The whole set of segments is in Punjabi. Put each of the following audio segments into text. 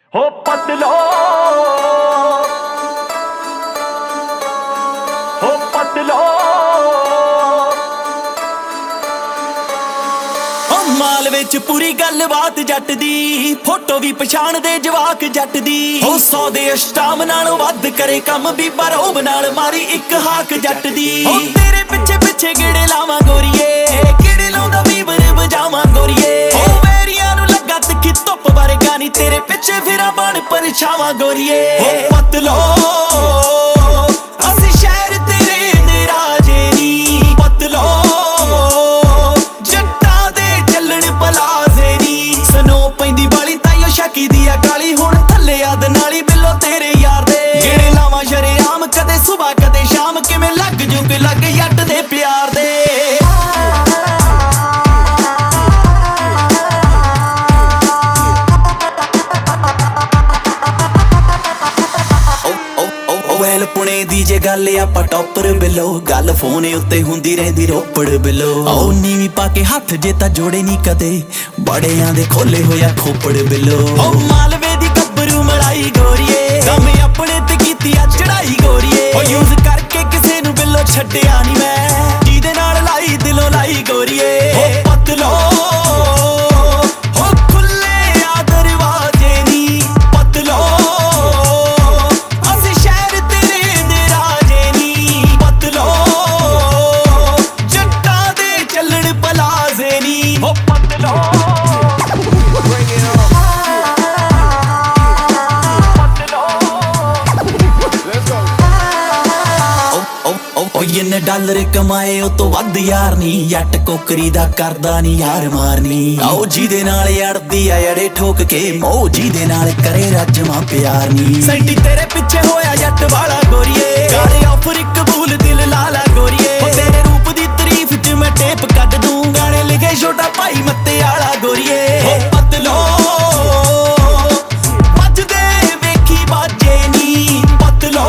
हो पतलो हो पतलो ਮਾਲ ਵਿੱਚ ਪੂਰੀ ਗੱਲਬਾਤ ਜੱਟ ਦੀ ਫੋਟੋ ਵੀ ਪਛਾਣਦੇ ਜਵਾਕ ਜੱਟ ਦੀ ਹੋ 100 ਦੇ ਅਸ਼ਟਾਮ ਨਾਲੋਂ ਵੱਧ ਕਰੇ ਕੰਮ ਵੀ ਪਰ ਉਹ ਨਾਲ ਮਾਰੀ ਇੱਕ ਹਾਕ ਜੱਟ ਦੀ ਹੋ ਤੇਰੇ ਪਿੱਛੇ ਪਿੱਛੇ ਗੇੜੇ ਲਾਵਾਂ ਗੋਰੀਏ ਕਿਹੜੇ ਲਾਉਂਦਾ ਵੀ ਵਜਾਵਾਂ ਗੋਰੀਏ ਹੋ ਵੈਰੀਆਂ ਨੂੰ ਲੱਗਾ ਤਿੱਖੀ ਧੁੱਪ ਵਰਗਾ ਨੀ ਤੇਰੇ ਪਿੱਛੇ ਫਿਰਾਂ ਬਣ ਪਰਛਾਵਾਂ ਗੋਰੀਏ ਹੋ ਪਤਲੋ ਅਸੀਂ ਸ਼ਹਿਰ ਤੇਰੇ ਦੇ ਰਾਜੇ ਨੀ ਪਤਲੋ ਸ਼ਕੀ ਦੀ ਆ ਕਾਲੀ ਹੁਣ ਥੱਲੇ ਆਦ ਨਾਲੀ ਬਿੱਲੋ ਤੇਰੇ ਯਾਰ ਦੇ ਜਿਹੜੇ ਲਾਵਾਂ ਸ਼ਰੇਆਮ ਕਦੇ ਸੁਬਾ ਕਦੇ ਸ਼ਾਮ ਕਿਵੇਂ ਲੱਗ ਜੂ ਕਿ ਲੱਗ ਜੱਟ ਦੇ ਪਿਆਰ ਦੇ ਵੈਲ ਪੁਣੇ ਦੀ ਜੇ ਗੱਲ ਆਪਾਂ ਟੌਪਰ ਬਿੱਲੋ ਗੱਲ ਫੋਨ ਉੱਤੇ ਹੁੰਦੀ ਰਹਿੰਦੀ ਰੋਪੜ ਬਿੱਲੋ ਆਉ ਨੀਵੀਂ ਪਾ ਕੇ ਹੱਥ ਜੇ ਤਾਂ ਜੋੜੇ ਨਹੀਂ ਕਦੇ ਬੜਿਆਂ ਦੇ ਖੋਲੇ ਹੋਇਆ ਖੋਪੜ ਬਿੱਲੋ ਓ ਮਾਲਵੇ ਦੀ ਗੱਭਰੂ ਮਲਾਈ ਗੋਰੀਏ ਕੰਮ ਆਪਣੇ ਤੇ ਕੀਤੀ ਆ ਚੜਾਈ ਗੋਰੀਏ ਓ ਯੂਜ਼ ਕਰਕੇ ਕਿਸੇ ਨੂੰ ਬਿੱਲੋ ਛੱਡਿਆ ਨਹੀਂ ਮੈਂ ਜਿਹਦੇ ਨਾਲ ਲਾਈ ਦਿਲੋਂ ਲਾਈ ਗੋਰੀਏ ਓ ਪਤਲੋ ਜਿੰਨੇ ਡਾਲਰ ਕਮਾਏ ਉਹ ਤੋਂ ਵੱਧ ਯਾਰ ਨੀ ਜੱਟ ਕੋਕਰੀ ਦਾ ਕਰਦਾ ਨੀ ਯਾਰ ਮਾਰਨੀ ਆਓ ਜਿਹਦੇ ਨਾਲ ਅੜਦੀ ਆ ਅੜੇ ਠੋਕ ਕੇ ਮੋਹ ਜਿਹਦੇ ਨਾਲ ਕਰੇ ਰੱਜਵਾ ਪਿਆਰ ਨੀ ਸੈਂਟੀ ਤੇਰੇ ਪਿੱਛੇ ਹੋਇਆ ਜੱਟ ਵਾਲਾ ਗੋਰੀਏ ਗਾਣੇ ਆਫਰ ਇੱਕ ਬੂਲ ਦਿਲ ਲਾਲਾ ਗੋਰੀਏ ਉਹ ਤੇਰੇ ਰੂਪ ਦੀ ਤਾਰੀਫ ਚ ਮੈਂ ਟੇਪ ਕੱਢ ਦੂੰ ਗਾਣੇ ਲਿਖੇ ਛੋਟਾ ਭਾਈ ਮੱਤੇ ਵਾਲਾ ਗੋਰੀਏ ਹੋ ਪਤਲੋ ਵੱਜਦੇ ਵੇਖੀ ਬਾਜੇ ਨੀ ਪਤਲੋ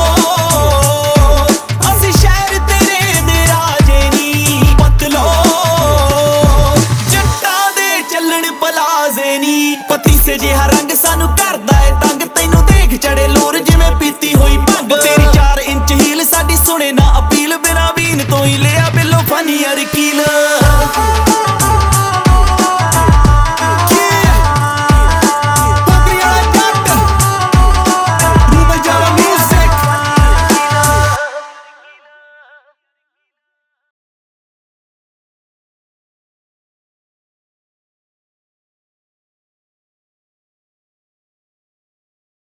ਪਤੀਸੇ ਜਿਹਾ ਰੰਗ ਸਾਨੂੰ ਕਰਦਾ